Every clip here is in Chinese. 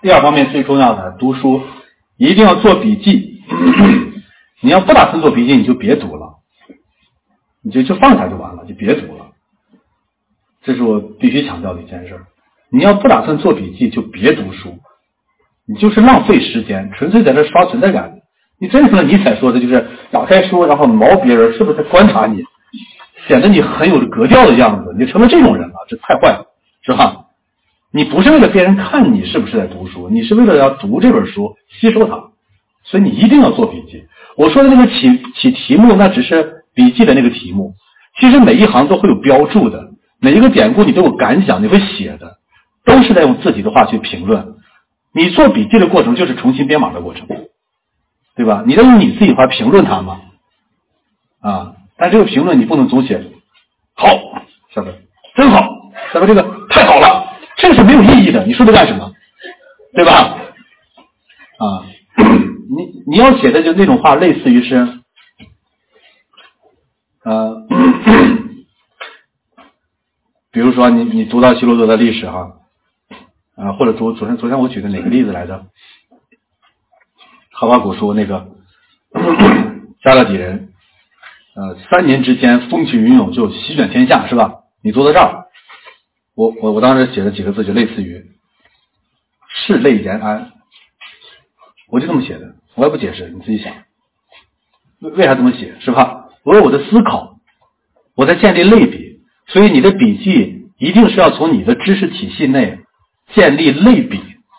第二方面最重要的，读书一定要做笔记。你要不打算做笔记，你就别读了，你就放下就完了，就别读了。这是我必须强调的一件事。你要不打算做笔记，就别读书，你就是浪费时间，纯粹在这刷存在感。你真成了尼采说的，就是打开书，然后挠别人是不是在观察你，显得你很有格调的样子，你成了这种人了，这太坏了，是吧？你不是为了别人看你是不是在读书，你是为了要读这本书，吸收它，所以你一定要做笔记。我说的那个起题目，那只是笔记的那个题目，其实每一行都会有标注的，每一个典故你都有感想，你会写的，都是在用自己的话去评论。你做笔记的过程就是重新编码的过程，对吧？你在用你自己话评论它嘛，但这个评论你不能总写好，下边真好，下边这个太好了，这个是没有意义的，你说这干什么？对吧？你要写的就那种话，类似于是比如说你读到希罗多的历史或者昨天我举的哪个例子来着？哈巴谷书那个加勒底人3年之间风起云涌就席卷天下，是吧？你读到这儿，我当时写了几个字，就类似于是类言安，我就这么写的，我也不解释，你自己想为啥这么写，是吧？我有我的思考，我在建立类比，所以你的笔记一定是要从你的知识体系内建立类比，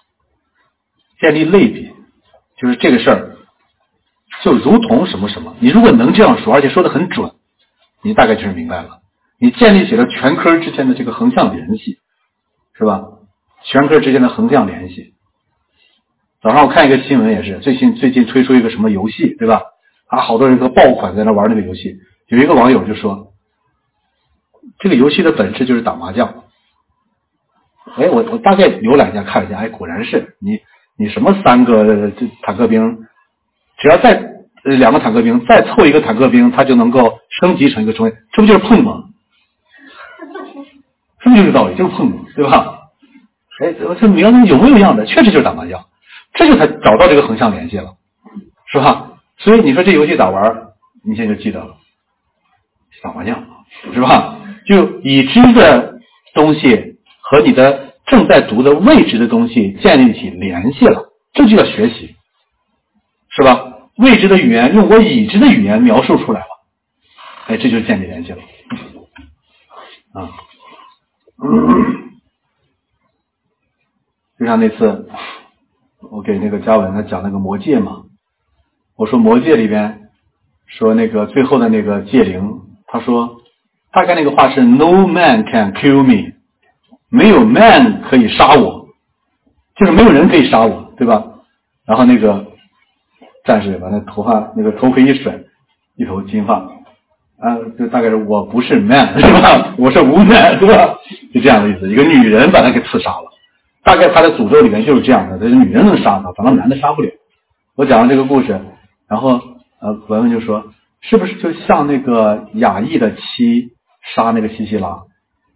就是这个事儿就如同什么什么，你如果能这样说，而且说得很准，你大概就是明白了，你建立起了全科之间的这个横向联系，是吧？全科之间的横向联系。早上我看一个新闻也是，最近推出一个什么游戏，对吧？好多人都爆款在那玩那个游戏，有一个网友就说这个游戏的本质就是打麻将。我大概浏览一下看了一下，果然是你什么3个坦克兵，只要再2个坦克兵再凑一个坦克兵，他就能够升级成一个中尉，这不就是碰吗？是不是这个道理？就是碰嘛，对吧？这名字有模有样的，确实就是打麻将，这就才找到这个横向联系了，是吧？所以你说这游戏咋玩，你现在就记得了，打麻将，是吧？就已知的东西和你的正在读的未知的东西建立起联系了，这就叫学习，是吧？未知的语言用我已知的语言描述出来了，这就是建立联系了就像那次我给那个嘉文他讲那个魔戒嘛，我说魔戒里边说那个最后的那个戒灵，他说大概那个话是 No man can kill me， 没有 man 可以杀我，就是没有人可以杀我，对吧？然后那个战士把那头盔一甩，一头金发就大概是我不是 man， 是吧？我是 woman， 对吧？就这样的意思，一个女人把他给刺杀了，大概他的诅咒里面就是这样的，这女人能杀他，反正男的杀不了。我讲了这个故事，然后文文就说是不是就像那个雅意的妻杀那个西西拉，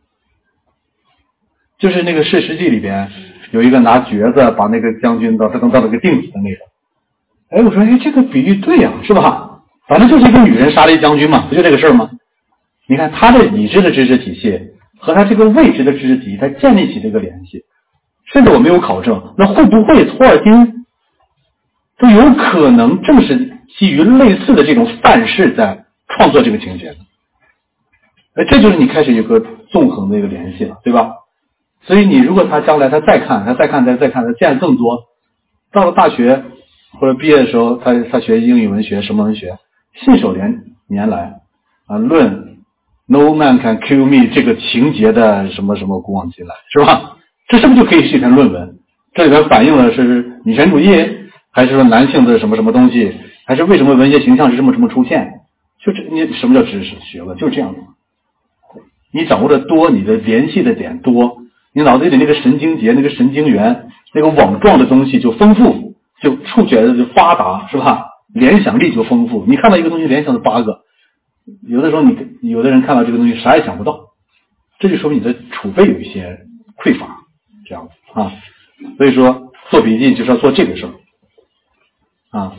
就是那个士师记里边有一个拿橛子把那个将军到那个钉子的那个，我说这个比喻对呀，是吧？反正就是一个女人杀了一将军嘛，不就这个事儿吗？你看他的已知的知识体系和他这个未知的知识体系，他建立起这个联系，甚至我没有考证，那会不会托尔金都有可能正是基于类似的这种范式在创作这个情节呢？这就是你开始有个纵横的一个联系了，对吧？所以你如果他将来他再看他见更多，到了大学或者毕业的时候，他学英语文学什么文学，信手拈来论 No man can kill me 这个情节的什么什么古往今来，是吧？这是不是就可以是一篇论文？这里边反映的是女权主义，还是说男性的什么什么东西，还是为什么文学形象是这么出现？就你什么叫知识学问？就是这样的。你掌握的多，你的联系的点多，你脑子里那个神经节、那个神经元、那个网状的东西就丰富，就触觉的就发达，是吧？联想力就丰富。你看到一个东西联想的8个，有的时候有的人看到这个东西啥也想不到，这就说明你的储备有一些匮乏，这样子所以说做笔记就是要做这个事儿啊。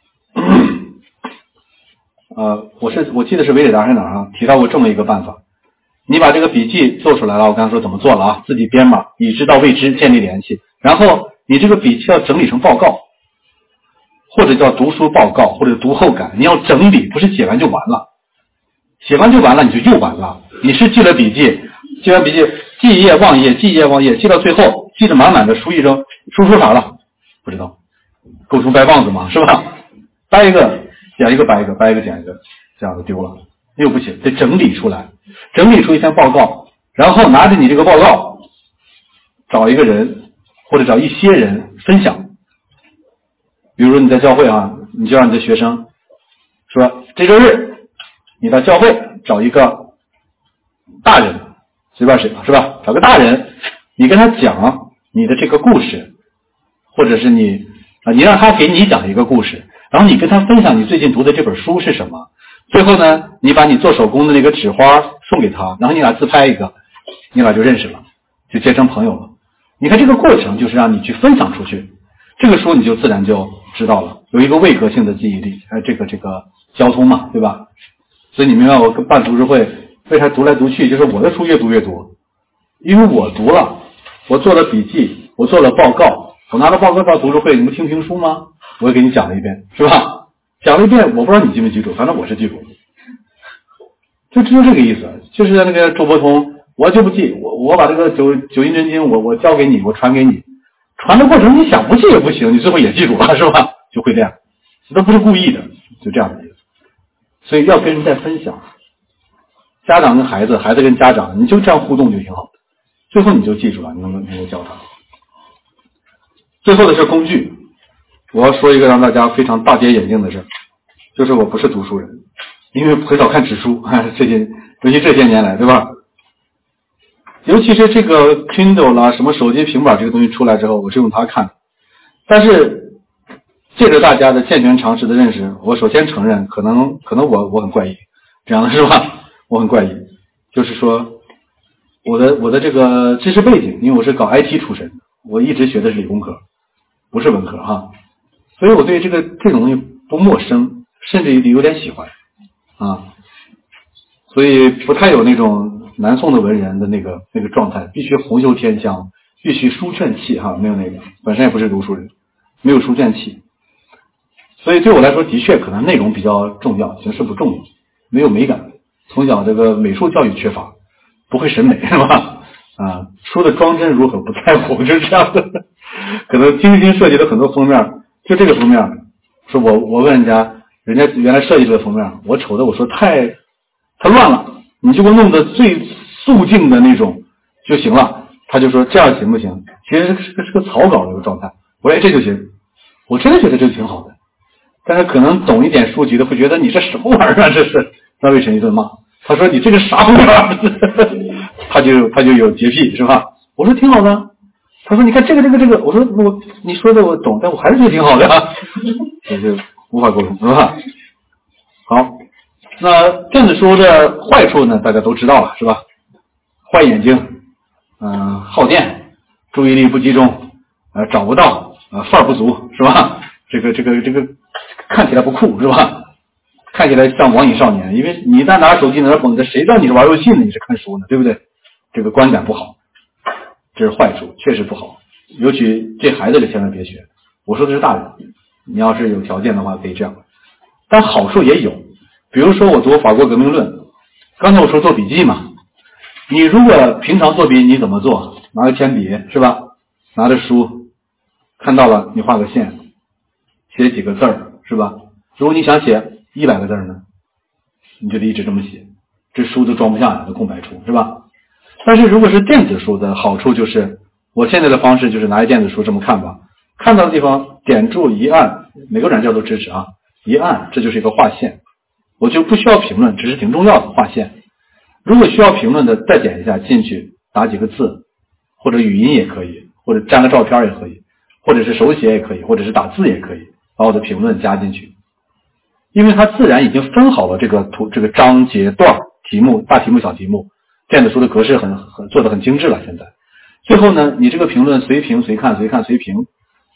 我记得是维里达还是哪儿啊，提到过这么一个办法。你把这个笔记做出来了，我刚才说怎么做了啊，自己编码，已知到未知建立联系，然后你这个笔记要整理成报告，或者叫读书报告，或者读后感，你要整理，不是写完就完了，写完就完了你就又完了。你是记了笔记，记完笔记记一页忘一页，记一页忘一页，记到最后记得满满的，书一扔，书说啥了不知道，狗熊掰棒子嘛，是吧？掰一个捡一个掰一个，掰一个捡一个，这样就丢了，又不行，得整理出来，整理出一篇报告，然后拿着你这个报告找一个人或者找一些人分享。比如说你在教会啊，你就让你的学生说，这周日你到教会找一个大人，随便谁是吧，找个大人，你跟他讲你的这个故事，或者是你让他给你讲一个故事，然后你跟他分享你最近读的这本书是什么，最后呢你把你做手工的那个纸花送给他，然后你俩自拍一个，你俩就认识了，就结成朋友了。你看这个过程就是让你去分享出去，这个书你就自然就知道了，有一个位格性的记忆力，这个交通嘛，对吧？所以你明白我办读书会为啥读来读去，就是我的书越读越多，因为我读了，我做了笔记，我做了报告，我拿了报告到读书会，你们听评书吗？我也给你讲了一遍，是吧？讲了一遍，我不知道你记没记住，反正我是记住，就这个意思。就是那个周伯通，我就不记，我把这个九阴真经我教给你，我传给你，传的过程你想不记也不行，你最后也记住了，是吧？就会这样，都不是故意的，就这样的意思。所以要跟人在分享，家长跟孩子，孩子跟家长，你就这样互动就挺好的，最后你就记住了，你能够教他。最后的是工具，我要说一个让大家非常大跌眼镜的事，就是我不是读书人，因为很少看纸书，尤其这些年来，对吧？尤其是这个 Kindle 啦，什么手机平板这个东西出来之后，我是用它看。但是借着大家的健全常识的认识，我首先承认，可能我很怪异，这样的是吧？我很怪异，就是说我的这个知识背景，因为我是搞 IT 出身，我一直学的是理工科，不是文科哈，所以我对这种东西不陌生，甚至有点喜欢啊，所以不太有那种南宋的文人的那个状态，必须红袖添香，必须书卷气哈，没有那个，本身也不是读书人，没有书卷气，所以对我来说的确可能内容比较重要，形式不重要，没有美感，从小这个美术教育缺乏，不会审美是吧？啊，书的装帧如何不在乎，就是这样的。可能精心设计了很多封面，就这个封面，说我问人家原来设计这个封面，我瞅的我说太乱了，你就给我弄得最素净的那种就行了。他就说这样行不行？其实是个草稿的一个状态。我说这就行，我真的觉得这挺好的。但是可能懂一点书籍的会觉得你这什么玩意儿啊，这是张卫辰一顿骂。他说你这个啥玩意儿？他就有洁癖是吧？我说挺好的。他说你看这个，我说你说的我懂，但我还是觉得挺好的啊，这就无法沟通是吧？好，那电子书的坏处呢，大家都知道了是吧？坏眼睛，耗电，注意力不集中，找不到，范儿不足是吧？这个看起来不酷是吧？看起来像网瘾少年，因为你一旦拿手机在那捧着，谁知道你是玩游戏呢，你是看书呢，对不对？这个观感不好，这是坏处，确实不好。尤其这孩子的千万别学，我说的是大人，你要是有条件的话可以这样。但好处也有，比如说我读法国革命论，刚才我说做笔记嘛，你如果平常做笔你怎么做？拿个铅笔是吧？拿着书，看到了你画个线，写几个字儿是吧？如果你想写100个字呢，你就得一直这么写，这书都装不下你的空白处是吧？但是如果是电子书的好处就是，我现在的方式就是拿一电子书这么看吧，看到的地方点住一按，每个软件都支持啊，一按这就是一个划线，我就不需要评论，只是挺重要的划线。如果需要评论的再点一下进去，打几个字，或者语音也可以，或者粘个照片也可以，或者是手写也可以，或者是打字也可以，把我的评论加进去。因为它自然已经分好了这个章节段题目，大题目小题目，电子书的格式做得很精致了。现在最后呢，你这个评论随评随看随看随评，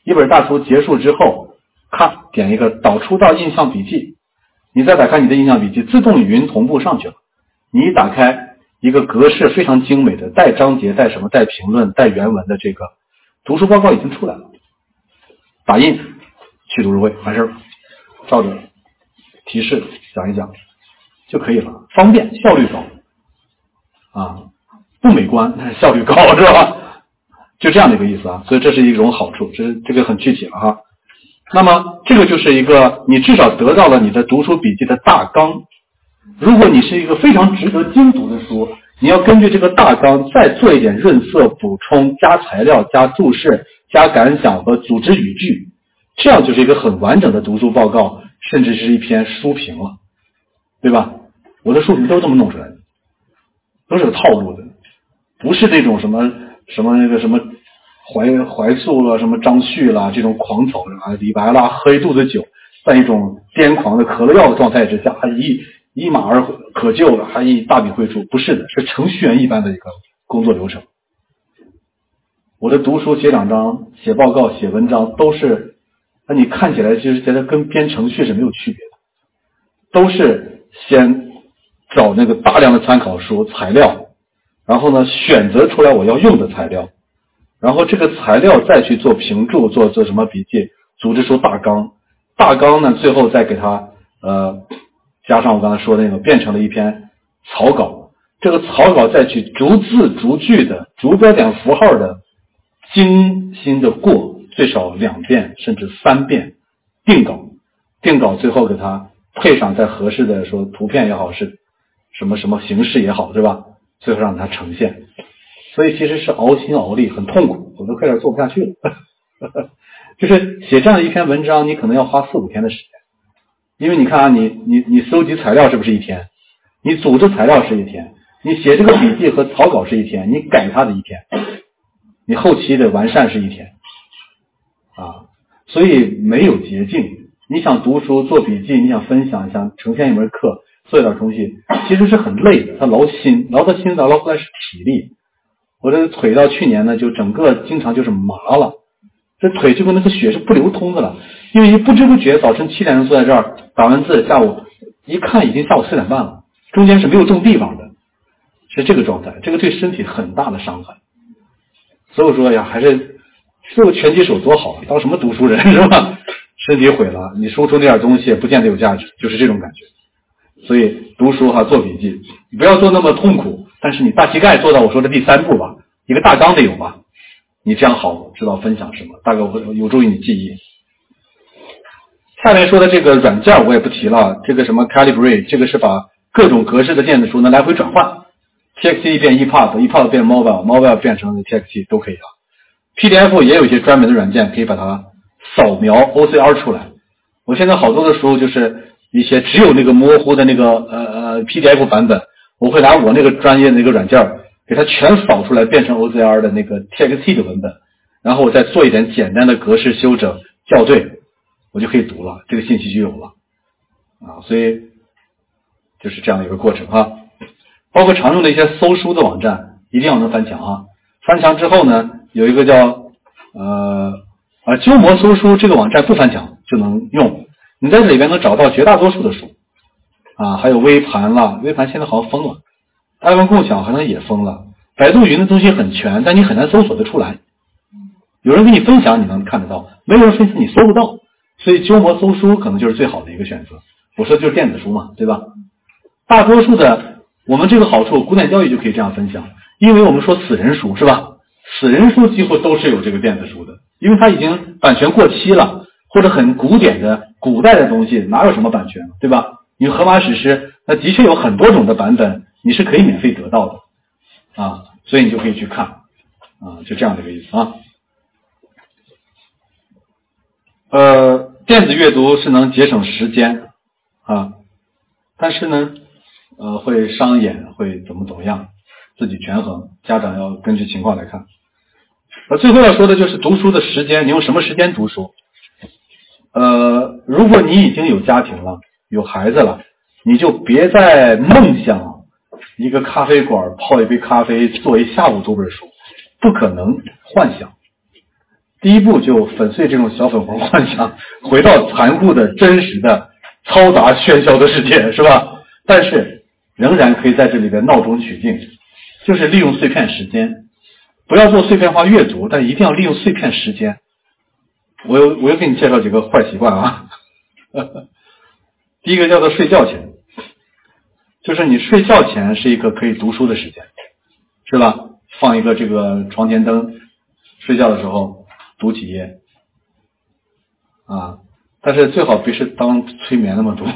一本大图结束之后，咔点一个导出到印象笔记，你再打开你的印象笔记，自动语音同步上去了。你一打开一个格式非常精美的带章节带什么带评论带原文的这个读书报告已经出来了，打印去读书会完事儿，照着提示讲一讲就可以了，方便效率高啊，不美观但是效率高是吧？就这样的一个意思啊，所以这是一种好处，这个很具体了哈。那么这个就是一个你至少得到了你的读书笔记的大纲。如果你是一个非常值得精读的书，你要根据这个大纲再做一点润色补充，加材料加注释加感想和组织语句，这样就是一个很完整的读书报告，甚至是一篇书评了，对吧？我的书评都是这么弄出来的，都是有套路的，不是这种什么那个什么怀素了什么张旭啦这种狂草啊，李白啦喝一肚子酒，在一种癫狂的嗑了药的状态之下，还一马而可救了，还一大笔绘出，不是的，是程序员一般的一个工作流程。我的读书写两章写报告写文章都是你看起来就是觉得跟编程序是没有区别的，都是先找那个大量的参考书材料，然后呢选择出来我要用的材料，然后这个材料再去做评注做什么笔记，组织出大纲，大纲呢最后再给它加上我刚才说的那个变成了一篇草稿，这个草稿再去逐字逐句的逐标点符号的精心的过最少2遍甚至3遍定稿最后给它配上再合适的说图片也好是什么形式也好，对吧？最后让它呈现。所以其实是熬心熬力很痛苦，我都快点做不下去了就是写这样的一篇文章你可能要花4-5天的时间，因为你看啊，你搜集材料是不是1天，你组织材料是1天，你写这个笔记和草稿是1天，你改它的1天，你后期的完善是1天啊，所以没有捷径。你想读书做笔记，你想分享，想呈现一门课做一点东西，其实是很累的，它劳心，劳的心劳出来是体力。我这腿到去年呢就整个经常就是麻了，这腿就跟那个血是不流通的了，因为一不知不觉早晨7点钟坐在这儿打完字，下午一看已经下午4点半了，中间是没有动地方的，是这个状态，这个对身体很大的伤害。所以说呀，还是做个拳击手多好，当什么读书人是吧？身体毁了，你输出那点东西也不见得有价值，就是这种感觉。所以读书做笔记，你不要做那么痛苦，但是你大膝盖做到我说的第3步吧，一个大纲得有吧，你这样好知道分享什么，大概有助于你记忆。下面说的这个软件我也不提了，这个什么 Calibrate， 这个是把各种格式的电子书呢来回转换， TXT 变 EPUB 变 Mobile 变成 TXT 都可以了。 PDF 也有一些专门的软件可以把它扫描 OCR 出来。我现在好多的书就是一些只有那个模糊的那个PDF 版本，我会拿我那个专业的那个软件给它全扫出来变成 OCR 的那个 TXT 的文本，然后我再做一点简单的格式修整校对，我就可以读了，这个信息就有了啊。所以就是这样的一个过程啊。包括常用的一些搜书的网站一定要能翻墙啊。翻墙之后呢，有一个叫鸠摩搜书，这个网站不翻墙就能用，你在这里边能找到绝大多数的书啊，还有微盘啦，微盘现在好像封了，爱文共享好像也封了，百度云的东西很全，但你很难搜索得出来，有人给你分享你能看得到，没有人分享你搜不到，所以鸠摩搜书可能就是最好的一个选择。我说的就是电子书嘛，对吧？大多数的我们这个好处，古典教育就可以这样分享，因为我们说死人书是吧？死人书几乎都是有这个电子书的，因为它已经版权过期了，或者很古典的古代的东西哪有什么版权，对吧？你荷马史诗那的确有很多种的版本你是可以免费得到的啊，所以你就可以去看啊，就这样的一个意思啊。电子阅读是能节省时间啊，但是呢会伤眼，会怎么样，自己权衡，家长要根据情况来看。最后要说的就是读书的时间，你用什么时间读书？如果你已经有家庭了，有孩子了，你就别再梦想一个咖啡馆泡一杯咖啡做一下午读本书，不可能，幻想。 第一步就粉碎这种小粉红幻想，回到残酷的真实的嘈杂喧嚣的世界，是吧？但是仍然可以在这里边闹中取静，就是利用碎片时间，不要做碎片化阅读，但一定要利用碎片时间。我又给你介绍几个坏习惯啊。第一个叫做睡觉前，就是你睡觉前是一个可以读书的时间，是吧？放一个这个床前灯，睡觉的时候读几页啊，但是最好别是当催眠那么读。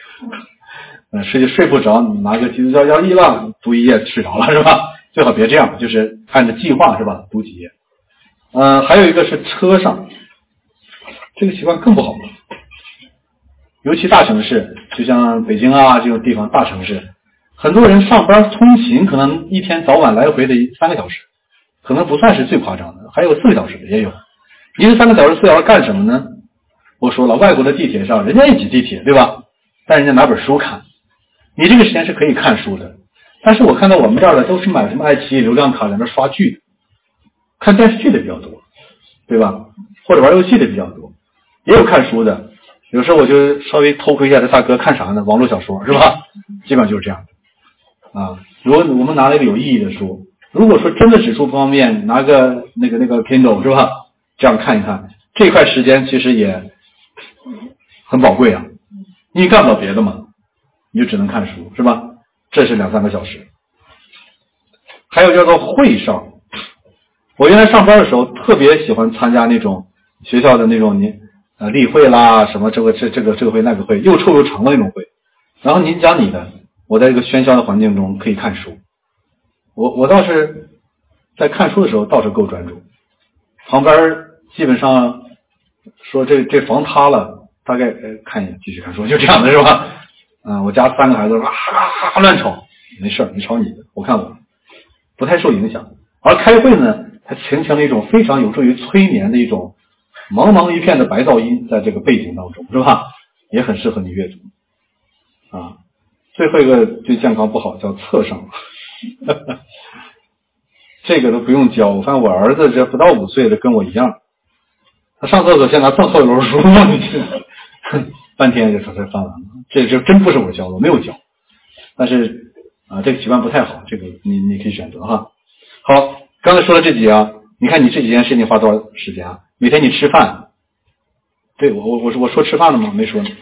睡不着，你拿个基督教要义了，读一页睡着了，是吧？最好别这样，就是按照计划，是吧？读几页。还有一个是车上，这个习惯更不好，尤其大城市，就像北京啊这种地方，大城市，很多人上班通勤可能一天早晚来回的3个小时，可能不算是最夸张的，还有4个小时的也有。你这3个小时4小时干什么呢？我说了，外国的地铁上，人家也挤地铁，对吧？但人家拿本书看，你这个时间是可以看书的。但是我看到我们这儿的都是买什么爱奇艺流量卡在那刷剧的，看电视剧的比较多，对吧？或者玩游戏的比较多，也有看书的。有时候我就稍微偷窥一下这大哥看啥呢？网络小说，是吧？基本上就是这样的啊。如果我们拿了一个有意义的书，如果说真的指数不方便，拿个那个 Kindle， 是吧？这样看一看，这块时间其实也很宝贵啊。你干不了别的嘛，你就只能看书，是吧？这是2-3个小时。还有叫做会上，我原来上班的时候特别喜欢参加那种学校的那种例会啦，什么这个会那个会，又臭又长的那种会。然后您讲你的，我在这个喧嚣的环境中可以看书。我倒是在看书的时候倒是够专注，旁边基本上说这房塌了，大概看一眼继续看书，就这样的，是吧？我家3个孩子乱吵，没事你吵你的，我看我不太受影响。而开会呢，它形成了一种非常有助于催眠的一种茫茫一片的白噪音，在这个背景当中，是吧？也很适合你阅读啊。最后一个对健康不好叫侧上，这个都不用教。我发现我儿子这不到5岁的跟我一样，他上厕所先拿正后篓书放进去，半天就才翻完了。这真不是我教的，我没有教。但是这个习惯不太好，这个你可以选择哈。好，刚才说了这几样，你看你这几件事情花多少时间啊？每天你吃饭，对我说吃饭了吗？没说呢。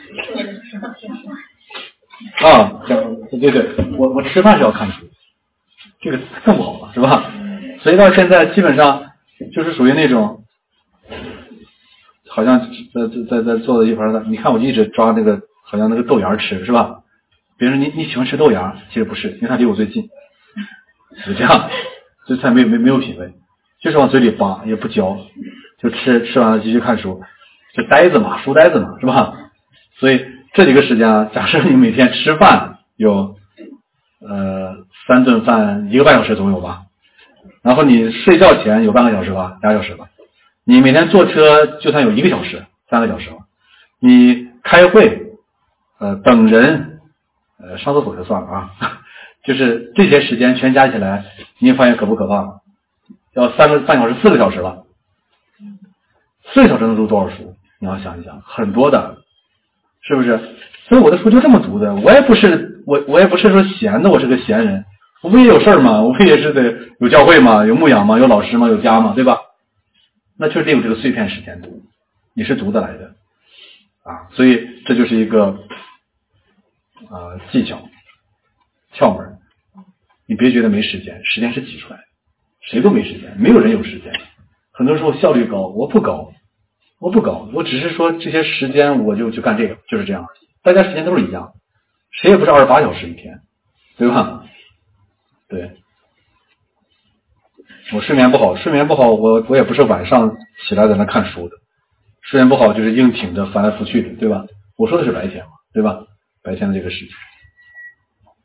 对，我吃饭是要看书，这个更不好了，是吧？所以到现在基本上就是属于那种，好像在做的一盘的，你看我一直抓那个好像那个豆芽吃，是吧？别人你喜欢吃豆芽，其实不是，因为它离我最近，就这样，这才没有品味，就是往嘴里扒，也不嚼，就吃完了继续看书，就呆子嘛，书呆子嘛，是吧？所以这几个时间啊，假设你每天吃饭有3顿饭1个半小时总有吧，然后你睡觉前有半个小时吧，2个小时吧，你每天坐车就算有1个小时3个小时了，你开会等人上厕所就算了啊，就是这些时间全加起来，你发现可不可怕？要3个半小时4个小时了，4个小时能读多少书？你要想一想，很多的，是不是？所以我的书就这么读的，我也不是说闲的，我是个闲人，我不也有事儿吗？我不也是得有教会吗？有牧养吗？有老师吗？有家吗？对吧？那确实得有这个碎片时间读，你是读得来的啊。所以这就是一个技巧窍门，你别觉得没时间，时间是挤出来的，谁都没时间，没有人有时间。很多时候效率高，我不高，我只是说这些时间我就干这个，就是这样。大家时间都是一样，谁也不是28小时一天，对吧？对，我睡眠不好，我也不是晚上起来在那看书的，睡眠不好就是硬挺着翻来覆去的，对吧？我说的是白天嘛，对吧？白天的这个时间。